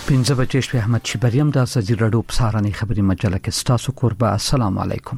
پنځه بجې شپې احمد شبریم د ازادي راډیو په سهارنۍ خبري مجله کې ستاسو قربا. السلام علیکم.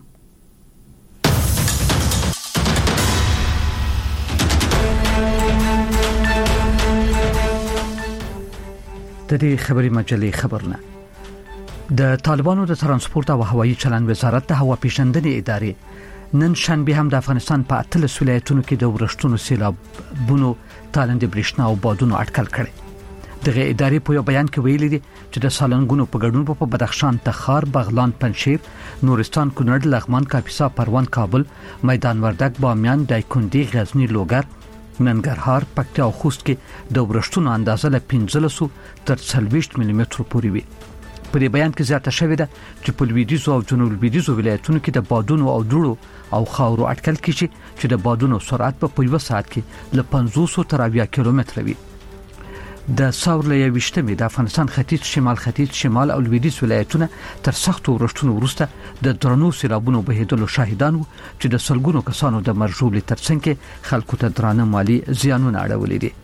د دې خبري مجلې خبرونه د طالبانو د ترانسپورت او هوایي چلند وزارت د هوا پیژندنې ادارې نن شنبه هم د افغانستان په 13 ولایتونو کې د ورښتونو سیلابونو تالند برېښنا او بادونو اټکل کړي. دغه ادارې په یو بیان کې ویلي دي چې د سالنګونو په ګډون په بدخشان، تخار، بغلان، پنجشیر، نورستان، کونړ، لغمان، کاپیسا، پروان، کابل، میدان وردګ، بامیان، دایکنډي، غزنی، لوګر، ننګرهار، پکتیا او خوست کې د ورښتونو اندازه له 15 تر 40 ملي متر پورې وي. په دې بیان کې زیاته شوې ده چې په لویدیځو او جنوب لویدیځو ولایتونو کې د بادونو او دوړو او خاورو اټکل کیږي چې د بادونو سرعت په یو ساعت کې له 500 تر 80 کیلومتر وي. د ساورلې وشتمې د افغانستان ختیځ، شمال او لویدیځ ولایتونه تر سختو ورښتونو وروسته د درنو سیلابونو بهیدلو شاهدان وو چې د سلګونو کسانو د مرجوړې ترڅنګ خلکو ته درانه مالی زیانونه اړولې دي.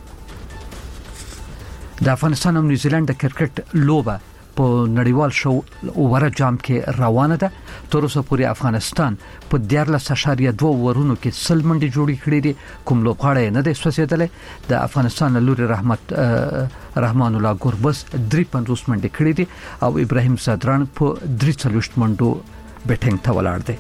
د افغانستان او نیوزیلند د کرکټ لوبه په نړیوال شو اوره جام کې روانه ده. تر اوسه پورې افغانستان په 14.2 ورونو کې 100 منډي جوړې کړې دي. کوم لوبغاړی نه دی سوځیدلې. د افغانستان لوري رحمان الله ګوربس 53 منډي کړې دي او ابراهیم صدران په 43 منډو بیټینګ ته ولاړ دی.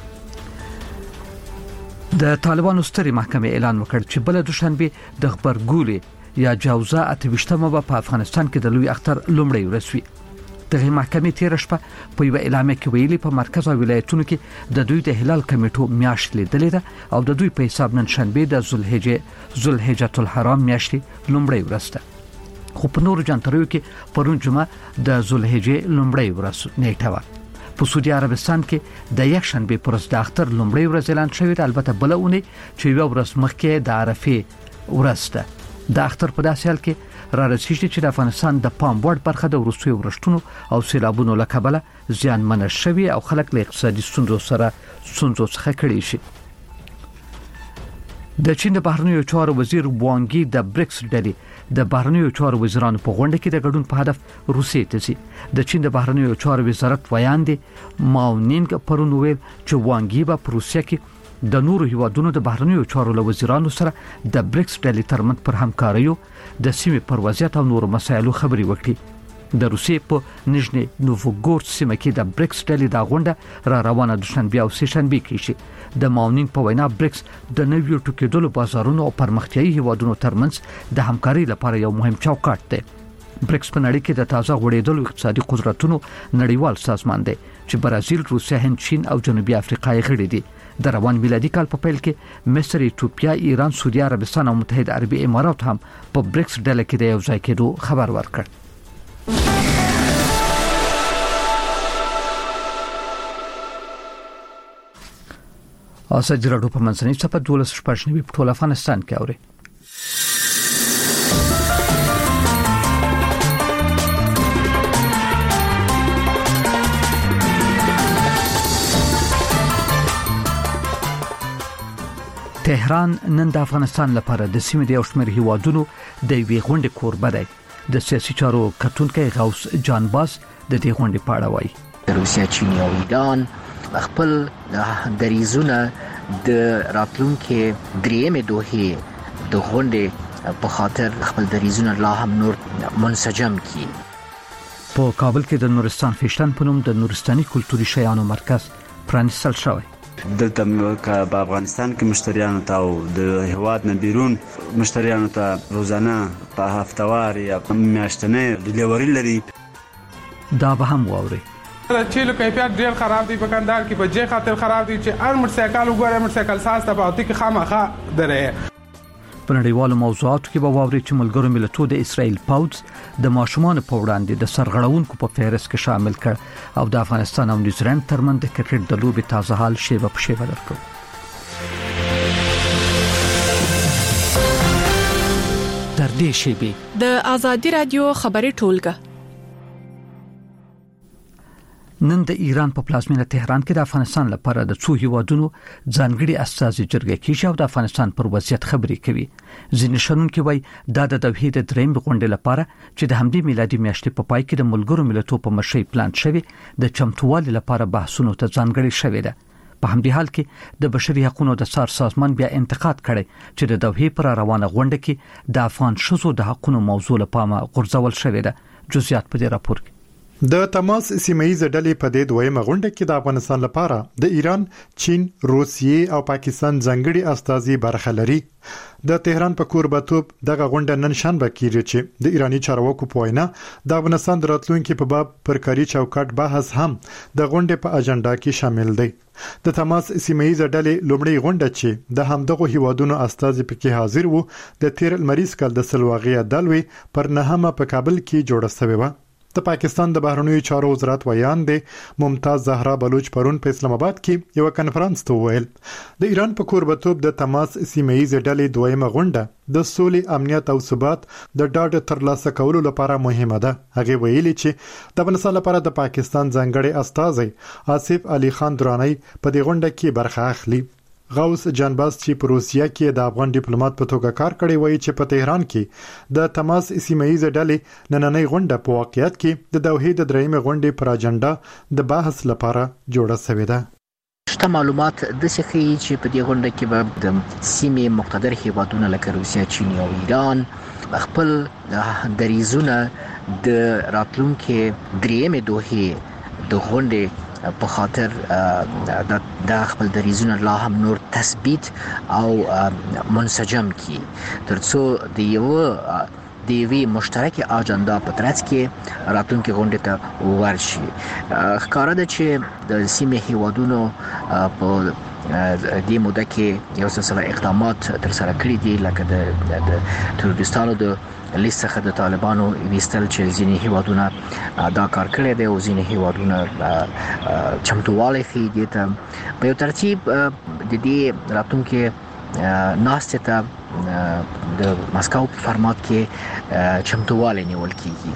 د طالبانو ستري محکمې اعلان وکړ چې بل دوشنبه د خبرګولې یا جوزا 28مه په افغانستان کې د لوی اختر لومړی ورځ وي. دغه محکمې تیر شپه په یو اعلامیه کې ویلي په مرکز او ولایتونو کې د دوی د هلال کمیټو میاشت لیدلې ده او د دوی په حساب نن شنبه د ذوالحجه الحرام میاشتې لومړی ورځ ده. خو په نورو جنتریو کې پرون جمعه د ذوالحجه لومړی ورځ نیټه و. په سعودي عربستان کې د یک شنبه پر ورځ د اختر لومړی ورځ اعلان شوی دی. البته بلونه چې یو ورځ مخکې د عرفه ورځ ده. د اختر په داسې حال کې را رسیږي چې د افغانستان د پام وړ برخه د وروستیو ورښتونو او سیلابونو له کبله زیانمن شوي او خلک له اقتصادي ستونزو څخه کړي شي. د چین د بهرنیو چارو وزیر وانګي د بریکس ډلې د بهرنیو چارو وزیرانو په غونډه کې د ګډون په هدف روسیې ته ځي. د چین د بهرنیو چارو وزارت ویاندې ماونینګ پرون ویل چې وانګي به په روسیه کې د نورو هیوادونو د بهرنیو چارو له وزیرانو سره د بریکس ډلې ترمنځ پر همکاریو د سیمې پر وضعیت او نورو مسایلو خبري وکړي. د روسیې په نژني نووګورسک سیمه کې د بریکس ډلې د غونډه را روانه دوشنبه او سه شنبه کې شي. د ماونینګ په وینا بریکس د نویو ټوکېدلو بازارونو او پرمختیایي هیوادونو ترمنځ د همکاري لپاره یو مهم چوکاټ دی. بریکس په نړۍ کې د تازه غوړېدلو اقتصادي قدرتونو نړیوال سازمان دی چې برازیل، روسیه، هند، چین او جنوبي افریقا یې غړي دي. د روان میلادي کال په پیل کې مصر، ایتوپیا، ایران، سعودي عربستان او متحده عربي امارات هم په بریکس ډله کې د یو ځای کېدو خبر ورکړ. ازادي راډیو په منځنۍ صفحه 12 په ټول افغانستان کې اوري. تهران نن د افغانستان لپاره د سیمې د یو شمېر هیوادونو د وی غونډې کوربه دی. د سیاسي چارو کتونکي غوث جانباز د دې غونډې په اړه وایي. روسیه، چین او ایران خپل دریزونه د راتلونکي درېمې دوحې د غونډې په خاطر خپل دریزونه لا هم نور منسجم کړي. په کابل کې د نورستان فیشن په نوم د نورستاني کلتوري شیانو مرکز پرانیستل شوی. دلته په افغانستان کې مشتریانو ته او د هواد نه بیرون مشتریانو ته روزانه په هفتوار یا میاشتنې ډیلیوري لري. دا به هم واوري. چیلو کیفیت ډیر خراب دی په کندهار کې په جې خاطر خراب دی چې هر موټرسایکل وګوره موټرسایکل ساز ته پاتې کې خامخا درې. په نړیوالو موضوعاتو کې به واوري چې ملګرو ملتونو د اسرائیل پوځ د ماشومان په وړاندې د سرغړونکو په فهرست کې شامل کړ او د افغانستان او نیوزیلند ترمنځ د کرکټ د لوبې تازه حال شیبه په شیبه درکړ. تر دې شیبې د ازادي رادیو خبري ټولګه نن د ایران په پلازمینه تهران کې د افغانستان لپاره د څو هیوادونو ځانګړي استازي جرګه کیږي او د افغانستان پر وضعیت خبري کوي. ځینې شنونکو وایي دا د دوحې د دریم غونډې لپاره چې د همدې میلادي میاشتې په پای کې د ملګرو ملتونو په مشرۍ پلان شوی د چمتووالي لپاره بحثونو ته ځانګړي شوی ده. په همدې حال کې د بشري حقوقو د څار سازمان بیا انتقاد کړي چې د دوحې پر روانه غونډه کې د افغان شذو د حقوقو موضوع لپاره غورځول شوی ده. جزئیات په دې راپور کې. د تماس سیمه‌یزه ډلې په دې دویمه غونډه کې د افغانستان لپاره د ایران، چین، روسیې او پاکستان ځانګړي استازي برخه لري. د تهران په کوربتوب دغه غونډه نن شنبه کېږي چې د ایرانی چارواکو په وینا د افغانستان د راتلونکو په باب پر کاري چوکاټ بحث هم د غونډې په اجنډا کې شامل دی. د تماس سیمه‌یزه ډلې لومړی غونډه چې د همدغه هیوادونو استازي پکې حاضر وو د 13 لمریز کال د سلواغې دلوي پر 9 په کابل کې جوړه شوې و. د پاکستان د بهرنیو چارو وزارت ویان دی ممتاز زهرا بلوچ پرون په اسلام آباد کې یو کنفرانس ته ویل د ایران په کوربتوب د تماس سیمه‌یزه ډلې دویمه غونډه د سولې، امنیت او ثبات د ډاډ ترلاسه کولو لپاره مهمه ده. هغه ویلي چې د افغانستان لپاره د پاکستان ځانګړي استازي آصف علي خان درانی په دې غونډه کې برخه اخلي. غوث جانباز چې په روسیه کې د افغان ډیپلوماټ په توګه کار کړی وایي چې په تهران کې د تماس سیمه‌یزه ډلې نننۍ غونډه په واقعیت کې د دوحې د دریمه غونډې پر اجنډا د بحث لپاره جوړه شوې ده. شته معلومات د څه چې په دې غونډه کې به د سیمې مقتدر هیوادونه لکه روسیه، چین او ایران خپل دریزونه د راتلونکو دریمه دوحې د غونډې په خاطر د خپل دریزونه لا هم نور تثبیت او منسجم کی ترڅو د یوې مشترکه اجنډا په ترڅ کې راتلونکي غونډې ته ورشي. ښکاره ده چې د سیمې هیوادونو په دې موده کې یو څه اقدامات تر سره کړي دي لکه د تروریستانو د لیست څخه د طالبانو ویستل چې ځینې هیوادونه دا کار کړی دی او ځینې هیوادونه چمتووالی ښیي دې ته په یو ترتیب د دې راتلونکي ناستې ته د مسکو په فرمات کې چمتووالی نیول کیږي.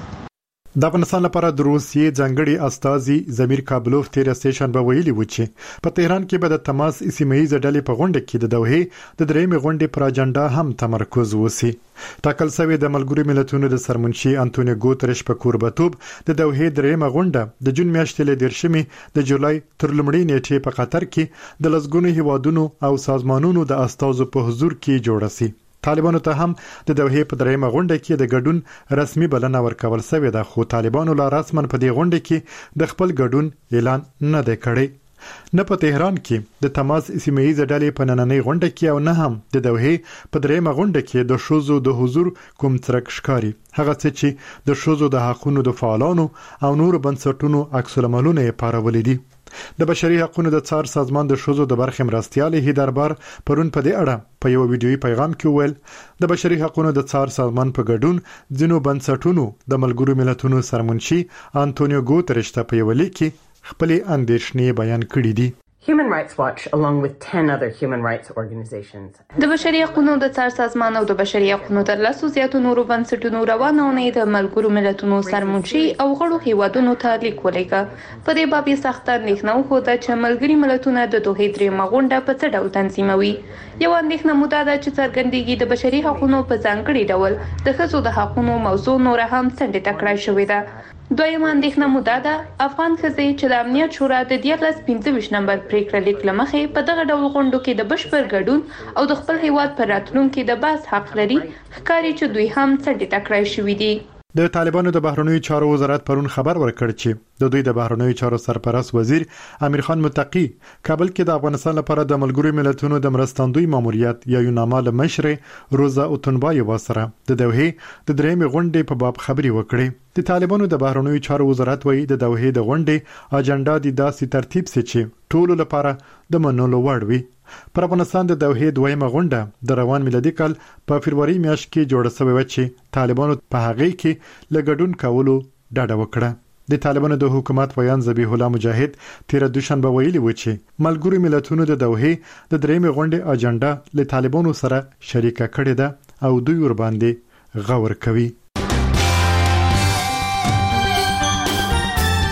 د افغانستان لپاره د روسیې ځانګړي استازي زمیر کابلوف تیر سټیشن به ویلي و چې په تهران کې به د تماس سیمه‌یزه ډلې په غونډه کې د دوحې د دریمه غونډې پر اجنډا هم تمرکز وسی. ټاکل شوی د ملګرو ملتونو د سرمنشي انټونیو ګوتریش په کوربتوب د دوحې دریمه غونډه د جون میاشتې له 10 د جولای تر لومړۍ نیټې په قطر کې د لسګونو هیوادونو او سازمانونو د استازو په حضور کې جوړه شي. طالبانو ته هم د دوحې په دریمه غونډه کې د ګډون رسمي بلنه ورکول شوې ده، خو طالبانو لا رسمن په دې غونډه کې د خپل ګډون اعلان نه دی کړی. نه په تهران کې د تماس سیمه‌یزه ډلې په نننۍ غونډه کې او نه هم د دوحې په دریمه غونډه کې د شذو د حضور کوم څرک ښکاري. هغه څه چې د شذو د حقوقو د فعالانو او نور بنسټونو عکس العملونه یې پارولې دي. د بشري حقوقو د څار سازمان د شذو د برخې مرستيال هیدربار پرون په دې اړه په یو ویډیويي پیغام کې ویل د بشري حقوقو د څار سازمان په ګډون ځینو بنسټونو د ملګرو ملتونو سرمنشي انټونیو ګوتریش ته په یو لیک کې خپل اندېښنې بیان کړې دي. Human Rights Watch, along with 10 other human rights organizations. د بشري حقوقو د څار سازمان او د بشري حقوقو تر لاسو زیاتو نورو بنسټونو روانه اونۍ د ملګرو ملتونو سرمنشي او غړو هیوادونو ته لیک ولېږه. په دې باب یې سخته اندېښنه وښوده چې ملګري ملتونه د دوحې دریمه غونډه په څه ډول تنظیموي. یو اندېښنه مو دا ده چې څرګندېږي د بشري حقوقو په ځانګړي ډول د ښځو د حقوقو موضوع نور هم څنډې ته کړای شوې ده. دویمه اندېښنه مو دا ده افغان ښځې چې د امنیت شورا د 15 نمبر پریکړه لیک لمخې په دغه ډول غونډو کې د بشپړ ګډون او د خپل هیواد پر راتلونکي د بحث حق لري، ښکاري چې دوی هم څنډې ته کړای شوي دي. د طالبانو د بهرنیو چارو وزارت پرون خبر ورکړ چې د دوی د بهرنیو چارو سرپرست وزیر امیر خان متقی کابل کې د افغانستان لپاره د ملګرو ملتونو د مرستندوی ماموریت یا یوناما له مشر روزا اوتنبای وسره د دوحې د دریمه غونډې په باب خبري وکړي. د طالبانو د بهرنیو چارو وزارت وایي د دوحې د غونډې اجنډا د داسې ترتیب سي چې ټولو لپاره د منلو وړ وي. پر افغانستان د دوحې دویمه غونډه د روان میلادي کال په فبرवरी میاشت کې جوړه شوې و چې طالبانو په هغه کې لګډون کولو ډاډه وکړه. د طالبانو د حکومت ویان ذبیح الله مجاهد تیر دوشنبه ویلي و چې ملګرو ملتونو د دوحې د دریمه غونډې اجنډا له طالبانو سره شریکه کړې ده او دوی ور باندې غور کوي.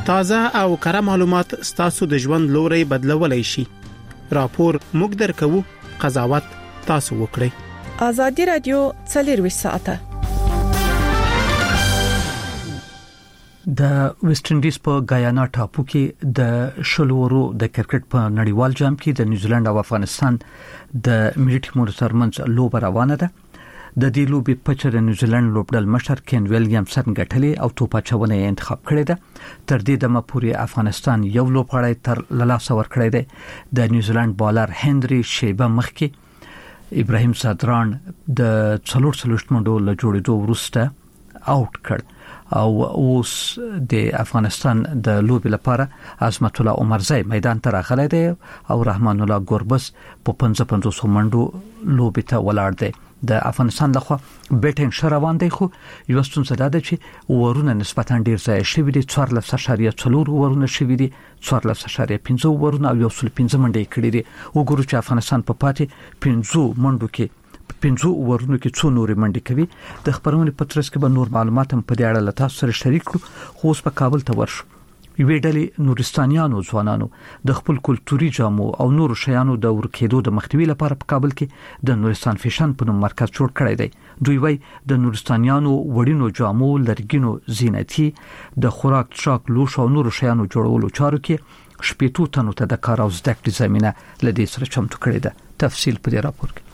تازه او کره معلومات ستاسو د ژوند لوري بدلولای شي. راپور موږ درکو، قضاوت تاسو وکړئ. آزادي رادیو 24 ساعته. د ویسټ انډیز په ګایانا ټاپو کې د شلورو د کرکټ په نړیوال جام کې د نیوزیلند او افغانستان د ملي ټیمونو ترمنځ لوبه روانه ده. د دې لوبې په د نیوزیلند لوبډل مشر کین ویلیامسن ګټلې او توپ اچونه یې انتخاب کړې ده. تر دې دمه پورې افغانستان یو لوبغاړی تر لاسه ورکړی دی. د نیوزیلند بالر هنري شیبه مخکې ابراهیم صدران د 43 منډو له جوړېدو وروسته آوټ کړ او اوس د افغانستان د لوبې لپاره عظمت الله عمرزی میدان ته راغلی دی او رحمان الله ګوربس په 55 منډو لوبې ته ولاړ دی. د افغانستان لخوا بیټینګ شروان دی، خو یو ستونزه ده چې ورونه نسبتاً ډیر ځای شوی دي. 14.4 ورونه شوی دي، 14.5 ورونه او 15 منډې کړې دي. وګورو چې افغانستان په پاتې 15 منډو کې 15 ورونو کې څو نورې منډې کوي. د خبرونې په ترڅ کې به نور معلومات هم په دې اړه له تاسو سره شریک کړو. خو اوس په کابل ته ورشو. یوې ډلې نورستانیانو ځوانانو د خپل کلتوري جامو او نورو شیانو د ورکېدو د مخنیوي لپاره په کابل کې د نورستان فیشن په نوم مرکز جوړ کړی دی. دوی وايي د نورستانیانو وړینو جامو، لرګینو زینتي، د خوراک څښاک، لوښ او نورو شیانو جوړولو چارو کې 80 تنو ته د کار او زده کړې زمينه لدې سره چمتو کړې ده. تفصیل په دې راپور کې.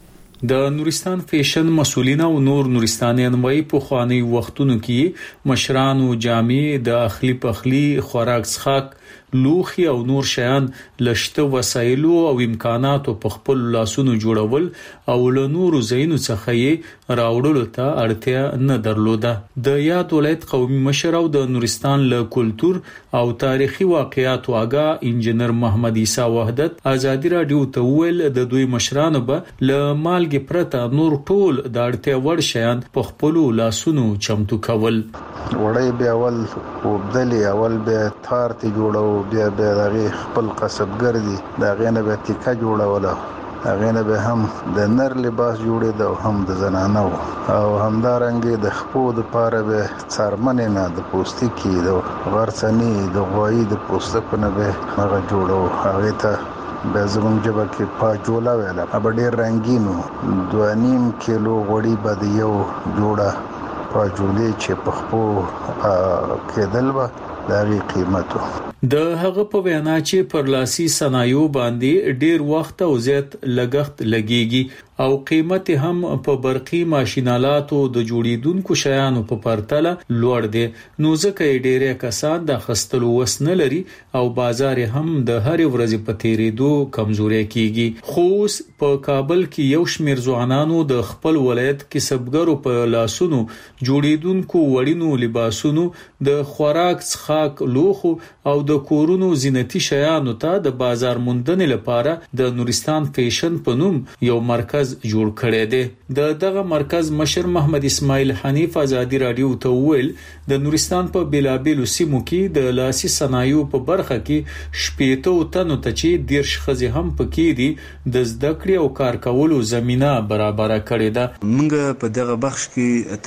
د نورستان فیشن مسولین او نور نورستانیان وای په خواني وختونو کې مشرانو جامې د اخلي پخلي، خوراک څښاک، لوخي او نور شیان لشته وسایلو او امکاناتو په خپل لاسونو جوړول او له نورو زینو څخه یې راوړلو ته اړتیا نه درلوده. د یاد ولایت قومي مشر او د نورستان له کلچر او تاریخي واقعیاتو آګاه انجنیر محمد عیسی وحدت آزادی رادیو ته ویل د دوی مشرانو به له مالګې پرته نور ټول د اړتیا وړ شیان په خپل لاسونو چمتو کول. وړي به اول وبدلي اول به تارتي جوړو بیا دغه خپل قصبګر دي دغه نه به تیکا جوړوله، هغه نه به هم د نر لباس جوړې او هم د زنانه او همدارنګه د خپو د پاره به څرمنې نه د پوستکي د غرڅنی د غوي د پوستکو نه به هغه جوړو. هغه ته به زموږ جبه کې پاجولا ویل اب ډېر رنگینو 2.5 کیلو غوړي بد یو جوړه پاجولې چې په خپو کېدل به دغه قیمتو. د هغه په وینا چې پر لاسي صنایعو باندې ډیر وخت او زیات لګښت لګيږي او قیمت هم په برقي ماشینالاتو د جوړیدونکو شیانو په پرتله لوړ دي. نو ځکه ډیره کسان د خستلو وس نه لري او بازار هم د هر ورځې په تیریدو کمزوري کیږي. خو په کابل کې یو شمیر ځوانانو د خپل ولایت کسبګرو په لاسونو جوړیدونکو وړینو لباسونو، د خوراک څښاک، لوخو او د کورونو زینتي شیانو ته د بازار موندنې لپاره د نورستان فیشن په نوم یو مرکز جوړ کړی دی. دغه مرکز مشر محمد اسماعیل حنیف آزادی رادیو ته ویل د نورستان په بیلابیلو سیمو کې د لاسي صنایعو په برخه کې 80 تنو ته چې 10 خزي هم پکې دي د زده کړې او کار کولو زمينه برابر کړې ده. موږ په دغه بخش کې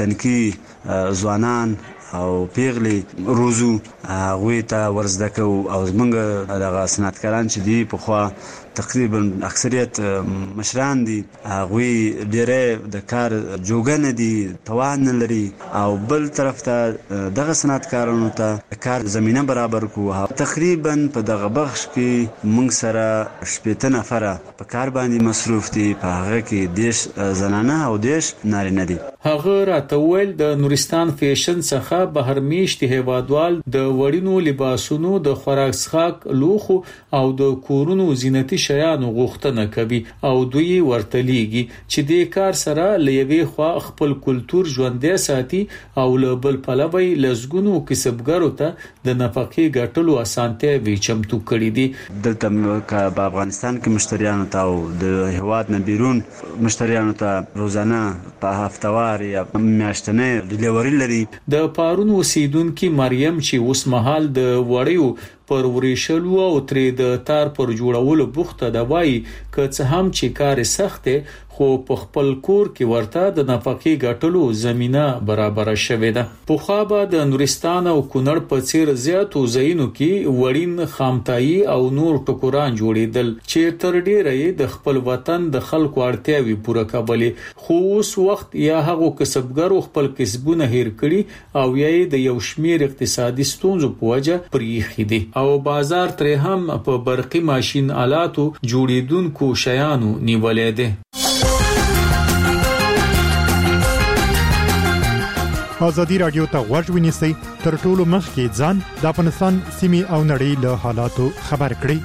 تنکي ځوانان او پیغلي روزو غوي ته ورزدکو او موږ دغه صنعتکاران چې دی په خوا تقریبا اکثریت مشران دي، غوي ډېر د کار جوګن دي، توان لري او بل طرف ته دغه صنعتکارانو ته کار زمينه برابر کو. تقریبا په دغه بخش کې موږ سره 80 نفر په کار باندې مصروف دي، په هغه کې 10 زنانه او 10 نارینه دي. هغه راټول د نورستان فیشن څخه بهر میشتي هیوادوال د وړینو لباسونو، د خوراک څښاک، لوخو او د کورونو زینتي شیانو غوښتنه کوي او دوی ورته لیږي چې د کار سره لېوي خوا خپل کلچر ژوندۍ ساتي او له بل پلوي لزګونو کسبګرو ته د نفقې ګټلو اسانتیا وی چمتو کړی دي. دلته په افغانستان کې مشتریانو ته او د هیواد نه بیرون مشتریانو ته روزانه په هفتوار یا میاشتنه ډیلیوري لري. د پارون اوسیدونکو مریم چې اوس مهال د وړیو پر ورېشلو او ترې د تار پر جوړولو بوخته ده، وایي که څه هم چې کار سخت خو په خپل کور کې ورته د نفقې ګټلو زمينه برابر شوې ده. په خو به د نورستان او کونړ په څیر زیاتو ځایونو کې وړین خامتایي او نور ټکوران جوړیدل چې تر ډیره د خپل وطن د خلکو اړتیاوي پوره کولې، خو اوس وخت یا هغه کسبګرو خپل کسبونه هیر کړي او یې د یو شمیر اقتصادي ستونزو په وجه پریخي دي او بازار تر هم په برقي ماشين آلاتو جوړیدونکو شیانو نیولې ده. ازادي رادیو ته غوږ ونیسئ، تر ټولو مخکې ځان د افغانستان سیمې او نړۍ له حالاتو خبر کړئ.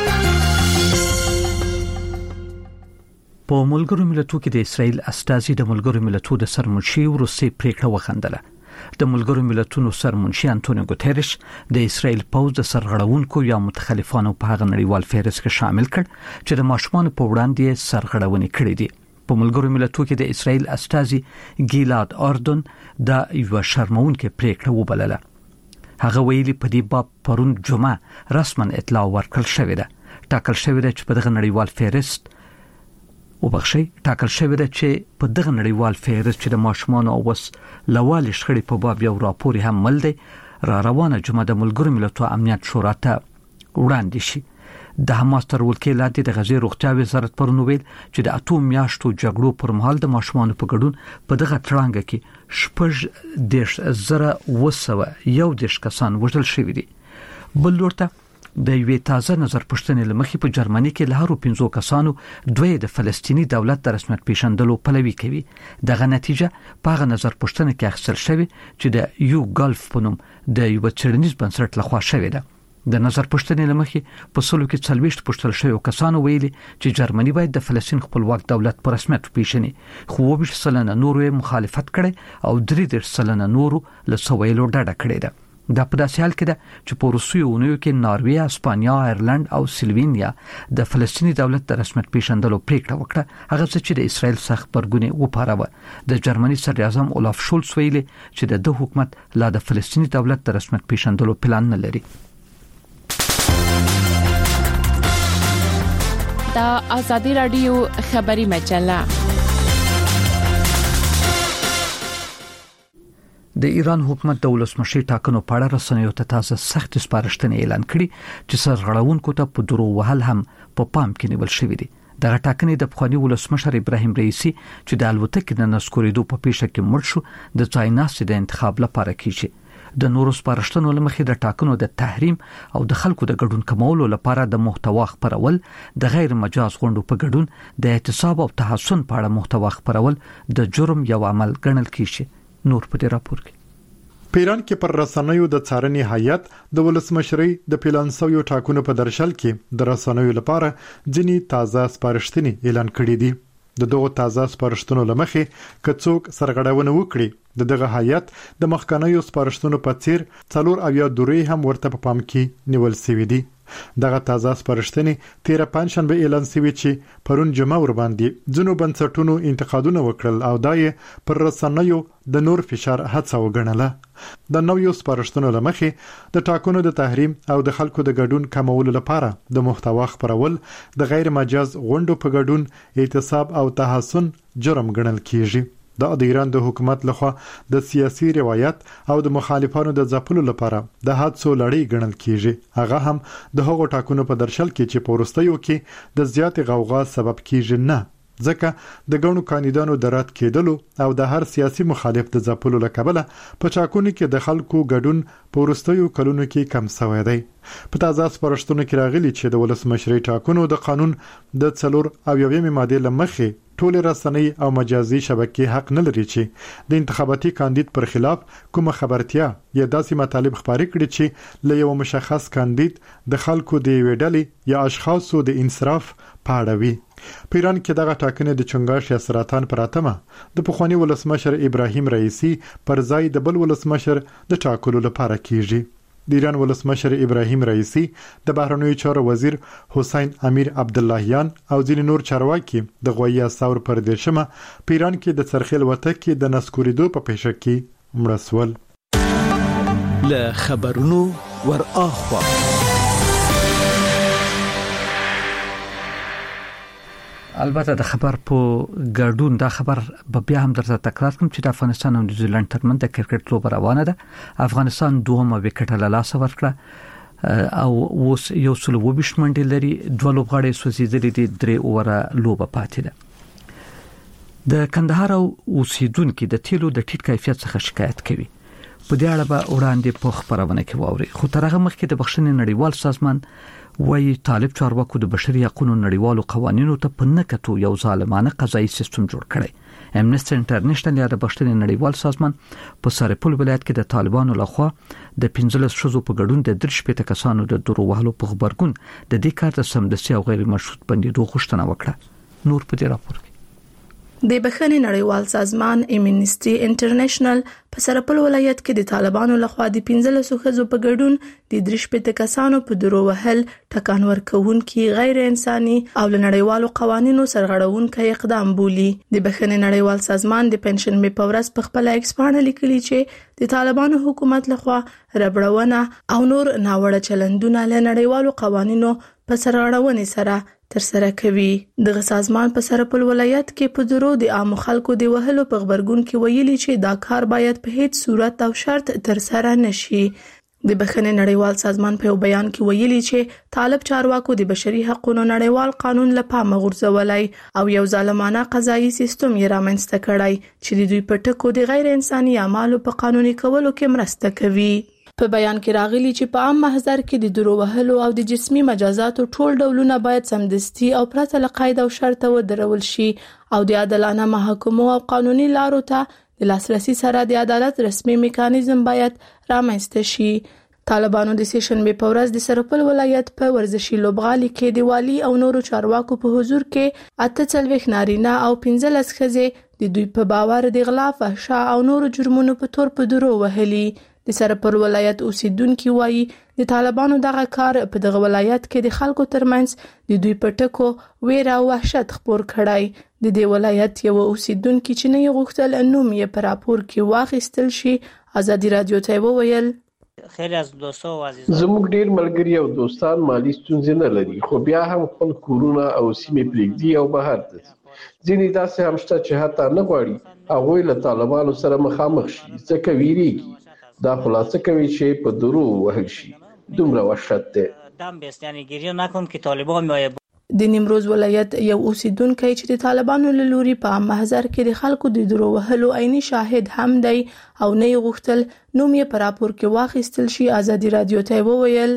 په ملګرو ملتونو کې د اسرائیل استازي د ملګرو ملتونو د سرمنشي وروسي پریکړه وخندله. د ملګرو ملتونو سرمنشي انټونیو ګوتریش د اسرائیل پوز د سرغړونکو یا متخلفانو په هغه نړیوال فهرست کې شامل کړ چې د ماشومان په وړاندې سرغړونې کړې دي. په ملګرو ملتونو کې د اسرائیل استازي ګیلاد اردن د یو شرمونکې پریکړه وبلله. هغه ویلي په دې باب پرون جمعه رسما اطلاع ورکړل شوې ده. ټاکل شوې ده چې په دغه نړیوال فهرست چې د ماشومان او وس لوال شخړې په باب یو راپور هم مل دی را روانه جمعه د ملګرو ملتونو امنیت شورا ته وړاندې شي. د حماس تر ولکې لاندې د غزې روغتیا وزارت پرون ویل چې د اتو میاشتو جګړو پر مهال د ماشومان په ګډون په دغه تړانګه کې 10,911 کسان وژل شوي دي. بل لورته د یوې تازه نظر پوښتنې لمخې په جرمني کې له هرو 15 کسانو دوی د فلسطینی دولت د رسمیت پیژندلو پلوي کوي. دغه نتیجه په هغه نظر پوښتنه کې اخیستل شوې چې د یو ګالف په نوم د یو څېړنیز بنسټ لخوا شوې ده. د نظر پوښتنې لمخې په سلو کې 40 پوښتل شوی کسانو ویلي چې جرمني باید د فلسطین خپلواک دولت پر رسمیت پیژني، خو 20% نورو مخالفت کړي او 3% نورو له سویلو ډډه کړې ده. دا په داسې حال کې ده چې په روسیې اونیو کې ناروې، اسپانیا، آیرلند او سلوینیا د فلسطینی دولت د رسمیت پیژندلو پریکړه وکړه، هغه چې د اسرائیل سخت برګونې وپاروه. د جرمني صدر اعظم اولاف شولز ویلي چې د حکومت لا د فلسطینی دولت د رسمیت پیژندلو پلان نه لري. دا ازادي رادیو خبري مجله. د ایران حکومت د ولسمشي ټاکنو په اړه رسنیو ته تازه سخت سپارښتنې اعلان کړي چې سرغړونکو ته په درو وهل هم په پام کې نیول شوی دي. دغه ټاکنې د پخوانی ولسمشر ابراهیم رئیسی چې د الوتکې د نسکوریدو په پیښه کې مړ شو د ځایناستي د انتخاب لپاره کیږي. د نورو سپارښتنو لمخې د ټاکنو د تحریم او د خلکو د ګډون کمولو لپاره د محتوا خپرول، د غیر مجاز غونډو په ګډون د اعتصاب او تحصن په اړه محتوا خپرول د جرم یو عمل ګڼل کیږي. نور په دې راپور کې په ایران کې پر رسنیو د څارنې هیئت د ولسمشرۍ د پلانسویو ټاکنو په درشل کې د رسنیو لپاره ځینی تازه سپارښتنې اعلان کړې دي. د دغه تازه سپارښتنو لمخې کڅوک سرغړونه وکړي دغه هیئت د مخکنیو سپارښتنو په څیر 4 دورې هم ورته په پام کې نیول شوې دي. دغه تازه سپارښتنې 13 پنځشنبه اعلان شوې چې پرون جمعه ور باندې ځینو بنسټونو انتقادونه وکړل او دای پر رسنیو د نور فشار هڅه وګڼله. د نویو سپارښتنو لمخې د ټاکنو د تحریم او د خلکو د ګډون کمولو لپاره د محتوا خپرول، د غیر مجاز غونډو په ګډون اعتصاب او تحصن جرم ګڼل کیږي. د ایران د حکومت لخوا د سیاسي روایت او د مخالفانو د ځپلو لپاره د حادثو لړۍ ګڼل کیږي. هغه هم د هغو ټاکنو په درشل کې چې په وروستیو کې د زیات غوغا سبب کیږي نه، ځکه د ګڼو کاندیدانو د رد کېدلو او د هر سیاسي مخالف د ځپلو لکبله په ټاکنو کې د خلکو ګډون په وروستیو کلونو کې کم شوی دی. په تازه سپارښتنو کې راغلي چې د ولسمشرۍ ټاکنو د قانون د 4 ماده لمخې ټول رسنۍ او مجازي شبکې حق نه لري چې د انتخاباتي کاندید پر خلاف کوم خبرتیا یا داسې مطالب خبرې کړي چې له یو مشخص کاندید د خلکو د ویډلې یا اشخاصو د انصراف پاړوي. په ایران کې دغه ټاکنې د چنګاښ یا سرطان پراتمه د پخوانی ولسمشر ابراهیم رئیسی پر ځای د بل ولسمشر د ټاکلو لپاره کیږي. د ایران ولسمشر ابراهیم رئیسی د بهرنیو چارو وزیر حسین امیر عبداللهیان او ځینې نور چارواکي د غویه ثور پر دیشمه په ایران کې د سرخیل وتکې د نسکوریدو په پیښه کې مړه شول. له خبرونو ور اخوا البته د خبر په ګډون دا خبر به بیا هم درته تکرار کوم چې د افغانستان او نیوزیلند ترمنځ د کرکټ لوبه روانه ده. افغانستان دومره وکټ له لاس ورکړه او اوس یو څل وبښ منډي لري، دوه لوبغاړي سوځیدلې دي، 3 اوره لوبه پاتې ده. د کندهار او اوسیدونکو د تیلو د ټیټ کیفیت څخه شکایت کوي. په دې اړه به وړاندې په خبرونه کې واوري. خو تر هغه مخکې د بخښنې نړیوال سازمان وایي طالب چارواکو د بشري حقوقو نړیوالو قوانینو ته په نکټو یو ظالمانه قضایي سیستم جوړ کړی. امنیسټي انټرنیشنل یا د بخښنې نړیوال سازمان په سرپل ولایت کې د طالبانو لخوا د 15 شذو په ګډون د 3 کسانو د درو وهلو په خبرګون د دې کار د سمدستي او غیر مشروط بندیدو غوښتنه وکړه. نور په دې راپور د بخښنې نړیوال سازمان امنیسټي انټرنیشنل په سرپل ولایت کې د طالبانو لخوا د 15 ښځو په ګډون د 3 کسانو په درو وهل ټکان ورکوونکي غیر انساني او نړیوالو قوانینو سرغړونکي اقدام بولي. د بخښنې نړیوال سازمان د پنشن می په ورځ په خپل ایکس باندې لیکلي چې د طالبانو حکومت لخوا ربړونه او نور ناوړه چلندونه له نړیوالو قوانینو په سرغړونې سره تر سره کوي. دغه سازمان په سرپل ولایت کې په درو د عام خلکو د وهلو په خبرګون کې ویلي چې دا کار باید په هیڅ صورت او شرط تر سره نشي. د بخښنې نړیوال سازمان په بیان کې ویلي چې طالب چارواکو د بشري حقوقو نړیوال قانون له پامه غورځولای او یو ظالمانه قضایي سیستم یې رامنځته کړی چې د دوی په ټکو د غیر انساني اعمالو په قانوني کولو کې مرسته کوي. په بیان کې راغلي چې په عام محضر کې د درو وهلو او د جسمي مجازاتو ټول ډولونه باید سمدستي او پرته له قید او شرط ودرول شي او د عادلانه محاکمو او قانوني لارو ته د لاسرسي سره د عدالت رسمي میکانیزم باید رامنځته شي. طالبانو د سیشن په ورځ د سرپل ولایت په ورزشي لوبغالي کې د والی او نورو چارواکو په حضور کې 48 نارینه او 15 ښځې د دوی په باور د غلا، فحشا او نورو جرمونو په تور په درو وهلي. د سرپل ولایت اوسیدونکو وایي د طالبانو دغه کار په دغه ولایت کې د خلکو ترمنځ د دوی په ټکو ویره او وحشت خپور کړای. د دې ولایت یو اوسیدونکو چې نه غوښتل نوم یې په راپور کې واخیستل شي ازادي رادیو ته وویل خیلی از دوستان و عزیزان زموږ ډیر ملګری او دوستان مالی ستونزې نه لري خو بیا هم خپل کورونه او سیمې پرېږدي او بهر ته ځینې داسې هم شته چې حتی نه غواړي هغوی له طالبانو سره مخامخ شي ځکه ویریږي. دا خلاصه کوي چې په درو وهل شي دومره وحشت ده. دم بیست یعنی گریه نکن که طالبان میایه. د نیمروز ولایت یو اوسیدونکی چې د طالبانو له لوري په عام محضر کې د خلکو د درو وهلو عیني شاهد هم دی او نه غوښتل نوم یې په راپور کې واخیستل شي ازادي رادیو ته وویل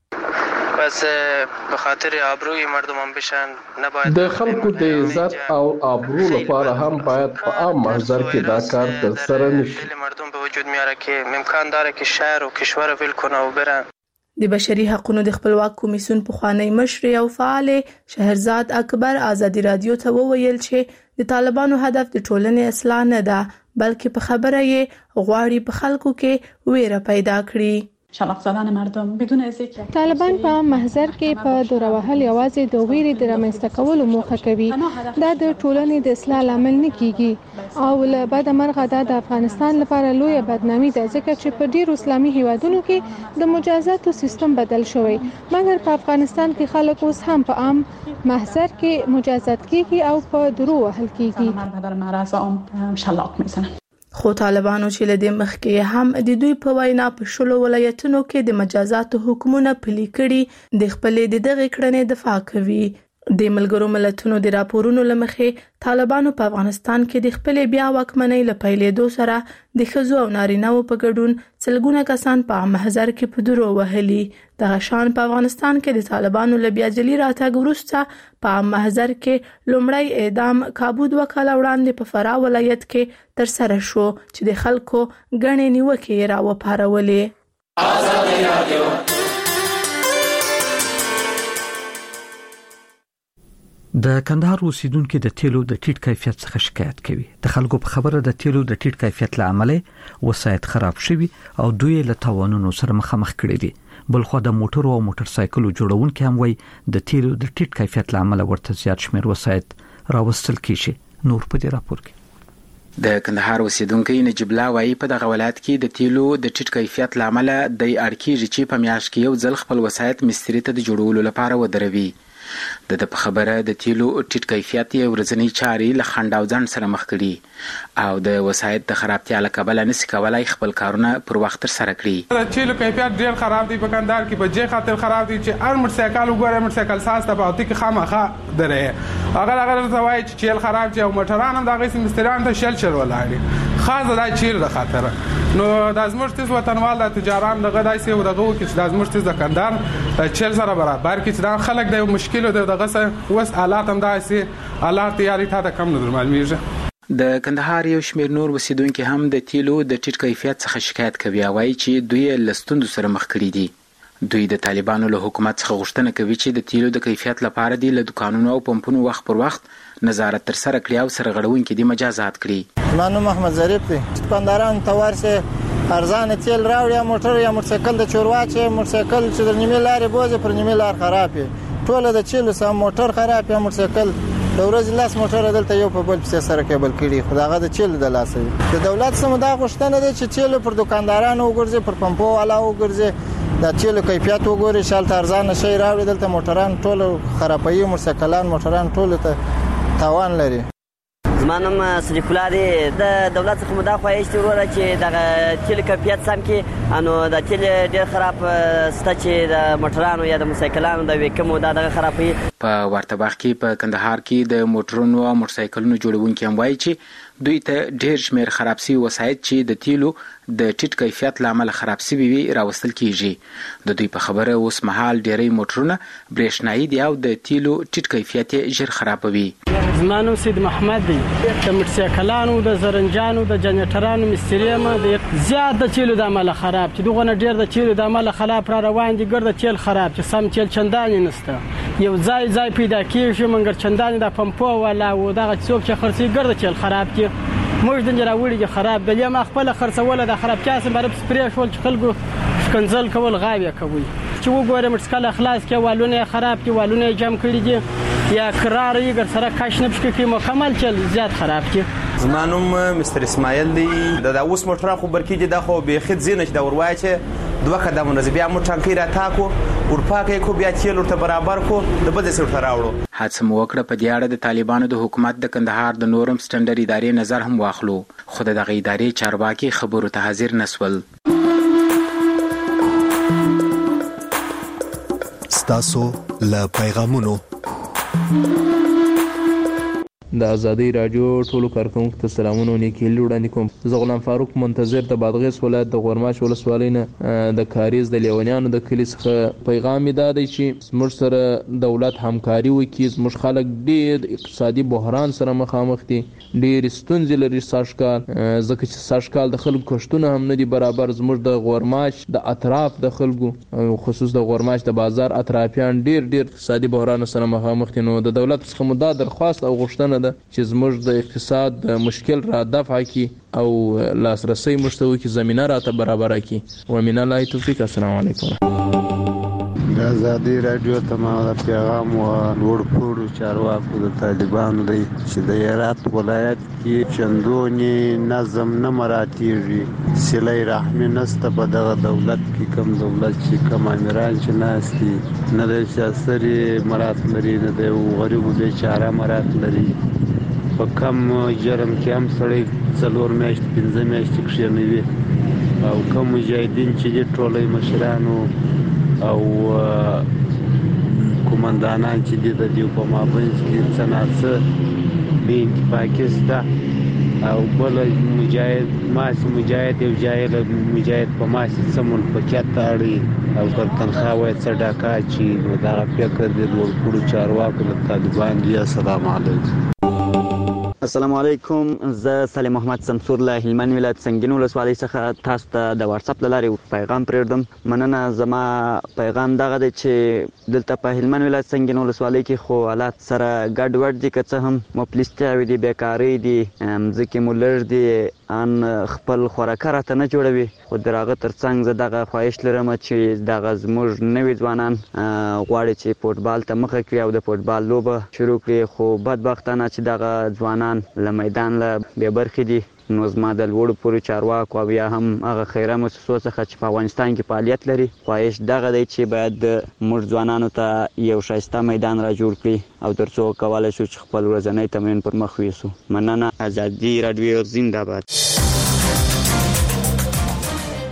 بس به خاطر آبروی مردمان بشن نباید د خلکو د عزت او آبرو لپاره هم باید په عام محضر کې دا کار تر سره نشي. مردم به وجود میاره که امکان داره که شهر و کشور ول کنه و برن. د بشري حقوقو د خپلواک کمیسیون پخوانی مشر او فعال شهرزاد اکبر ازادي رادیو ته وویل چې د طالبانو هدف د ټولنې اصلاح نه ده بلکې په خبره یې غواړي په خلکو کې ویره پیدا کړي. شلاق زدن مردم بدون از اینکه طالبان په محضر کې په دوره وهل یوازې د ویرې د رامنځته کولو موخه کوي. دا د ټولنې د اصلاح لامل نه کیږي او له بده مرغه د افغانستان لپاره لویه بدنامي ده ځکه چې په ډیرو اسلامي هیوادونو کې د مجازاتو سیستم بدل شوی مګر په افغانستان کې خلک اوس هم په عام محضر کې مجازات کیږي او په درو وهل کیږي. خو طالبانو چې لدې مخکې هم د دوی په وینا په شلو ولایتونو کې د مجازاتو حکمونه پلي کړي د خپلې د دغه کړنې دفاع کوي. د ملګرو ملتونو د راپورونو لمخې طالبانو په افغانستان کې د خپلې بیا واکمنۍ له پیلېدو سره د ښځو او نارینه‌و په ګډون سلګونه کسان په عام محضر کې په درو وهلي. دغه شان په افغانستان کې د طالبانو له بیا ځلي راتګ وروسته په عام محضر کې لومړی اعدام کابود وکاله وړاندې په فراه ولایت کې تر سره شو چې د خلکو ګڼې نیوکې راوپارولې. ازادي رادیو د کندهار اوسیدونکو د تیلو د ټیټ کیفیت څخه شکایت کوي. د خلکو په خبره د تیلو د ټیټ کیفیت لامل وسایط خراب شوي او دوی له تاوانونو سره مخامخ کړي دي. بلخو د موټرو او موټر سایکلو جوړونکو هم وایي د تیلو د ټیټ کیفیت لامل ورته زیات شمیر وسایط راوستل کیږي. نور په دې راپور کې د کندهار اوسیدونکو نجیب الله وایي په دغه ولایت کې د تیلو د ټیټ کیفیت لامل د اړکیږي چې په میاشت کې یو ځل خپل وسایط مستری ته د جوړولو لپاره ودروي. د خبره د تیلو ټیټ کیفیت یې ورځنی چاري له خنډ او ځنډ سره مخ کړي او د وسایط د خرابتیا له کبله نس کولای خپل کارونه پر وخت تر سره کړي. د تیلو کیفیت ډیر خراب دی په کندهار کې په جې خاطر خراب دی چې هر موټرسایکل وګوره موټرسایکل ساز ته پاتې کې خامخا درې هغه توای چې چیل خراب چې او موټران هم دغه سمستران ته شل ولاړي خاص د چیل د خاطر نو د زموږ وطنوال د تجاران دغه دایسي او دغه کې چې د زموږ د کندهار چیل سره برابر کې چې دا خلک د مشکل دغه سره وس حالات هم داسي حالات تیاری ته کم نه معلومیږي. د کندهار یو شمېر نور اوسیدونکو هم د تیلو د ټیټ کیفیت څخه شکایت کوي او وايي چې دوی لستوندو سره مخ کړي دي. دوی د طالبانو له حکومت څخه غوښتنه کوي چې د تیلو د کیفیت لپاره دی له دکانونو او پمپونو وخت پر وخت نظارت تر سره کړي او سرغړونکو دي مجازات کړي. مانو محمد ظریف دی پنداران توارسه ارزان تیل راوړي موټر یا موټرسایکل د چورواچ موټرسایکل چې د نیمه لارې بوزي پر نیمه لار خراب ټول د چیلو سم موټر خراب یا موټرسایکل د ورځې لاس موټر دلته یو په بل په سره کېبل کړي خداغه د چیل د لاسه د دولت سم دا غوښتنه ده چې چیل پر دکاندارانو وګرځي پر پمپو والا وګرځي د چیل کیفیت وګوري شال ارزان شي راوړي دلته موټران ټول خرابوي موټرسایکلان موټران ټول ته تاوان لري. زمانم صریف الله دی د دولت څخه مدافع ایستي وروره چې د تیل کیفیت سم کې انو د تیل ډیر خراب ستا چې د موټرانو یا د موټرسایکلانو د وکمو دغه خرابوي. په ورته وخت کې په کندهار کې د موټرونو او موټرسایکلونو جوړونکي هم وایي چې دوی ته ډیر شمیر خراب سوي وسایط چې د تیلو د ټیټ کیفیت لامل خراب سوي وي راوستل کیږي. د دوی په خبره اوس مهال ډیری موټرونه برېښنايي دي او د تیلو ټیټ کیفیت ژر خرابوي. زمانو سید محمد دی د موټرسایکلانو د زرنجانو د جنریټرانو مستریمه د زیات د تیلو د عمل خراب چې دغه نه ډیر د تیلو د عمل خراب را روان دي ګرد تیل خراب چې سم تیل چندانې نشته یو ځای پیدا کیږي منګر چندانې د پمپو ولا و دغه څوک چې خرڅي ګرد تیل خراب کی موږ د جراوړي خراب بلې ما خپل خرڅوله د خراب کاسه برب سپری شول چې خلکو کنزل کول غاوی کوي چې وګورم مسکل اخلاص کې والونه خراب کې والونه جام کړی دي یا قرار یې ګر سره کاش نه پښکې مکمل چل زیات خراب کې. زمانوم مستر اسماعیل دی د اوس موټر خو برکې د خو به خد زینش د وروای چې دوه قدمونه بیا مو ټانکی را تاکو ورپاکې کو بیا تیل ورته برابر کو د بده سر راوړو. حادثه مو وکړه په دې اړه د طالبانو د حکومت د کندهار د نورم سټنډرډ ادارې نظر هم واخلو خو دغه ادارې چارواکي خبرو ته حاضر نسول. ستاسو له پیغامونو د ازادي رادیو ټولو کارکونکو ته سلامونه نیکی وړاندې کوم. زه غلام فاروق منتظر د بادغیس ولایت د غورماش ولسوالۍ نه د کاریز د لیونیانو د کلی څخه پیغام دا دی چې موږ سره دولت همکاري وکړي. موږ خلک ډېر اقتصادي بحران سره مخامخ دي ډېر ستونزې لري ساشکال ځکه چې ساشکال د خلکو کښتونه هم نه دي برابر. زموږ د غورماش د اطراف د خلکو خصوص د غورماش د بازار اطرافیان ډېر اقتصادي بحران سره مخامخ دي. نو د دولت څخه مو دا درخواست او غوښتنه ده چې زموږ د اقتصاد د مشکل را دفع کړي او لاسرسي مشتوي کې زمينه راته برابر کړي. ومن الله توفیق. السلام علیکم. د ازادي رادیو تمام پیغام او ورپور چارواکو د طالبانو دی چې د هرات ولایت کې چندونی نظم نه مراتیږي سلای رحم نسته په دغه دولت کې کم دولت چې کم امیران چې ناشتي نه د سیاسري مرات لري نه د غریبو بیچاره مرات لري په کم جرم کې هم سړی څلور میاشتې پنځه میاشتې کښېنوي او کوم مجاهدین چې د ټولۍ مشرانو او کومندانان چې د دیو په مابینځ کې څه ناڅه بې اتفاقي شته او بل مجاهد ماسې مجاهد یو جاهل مجاهد په ماسې څه منفقیت ته اړوي او پر تنخواه یې څه ډاکه اچي نو دغه فکر د لوړپوړو چارواکو د طالبان دی. السلام علیکم. السلام علیکم. زه صالح محمد سمسور له هلمند ولایت سنگین ولسوالۍ څخه تاسو ته د واتس اپ له لارې پیغام پرېږدم. مننه. زما پیغام دغه دی چې دلته په هلمند ولایت سنگین ولسوالۍ کې خو حالات سره ګډوډ دي که څه هم مفلسیتاوې دي بیکارۍ دي مځکې مو لږ دي ان خپل خوراکه راته نه جوړوي خو د هغه ترڅنګ زه دغه خواهش لرم چې دغه زموږ نوي ځوانان غواړي چې فوټبال ته مخه کړي او د فوټبال لوبه شروع کړي خو بدبختانه چې دغه ځوانان له میدان له بې برخې دي نو زما د لوړ پورې چارواکو او یا هم هغه خیره مؤسسو څخه چې په افغانستان کې فعالیت لري خواهش دغه دی چې باید موږ ځوانانو ته یو ښایسته میدان را جوړ کړي او ترڅو کولی شو چې خپل ورځنی تمرین پر مخ یوسو. مننه. ازادي راډیو زنده باد.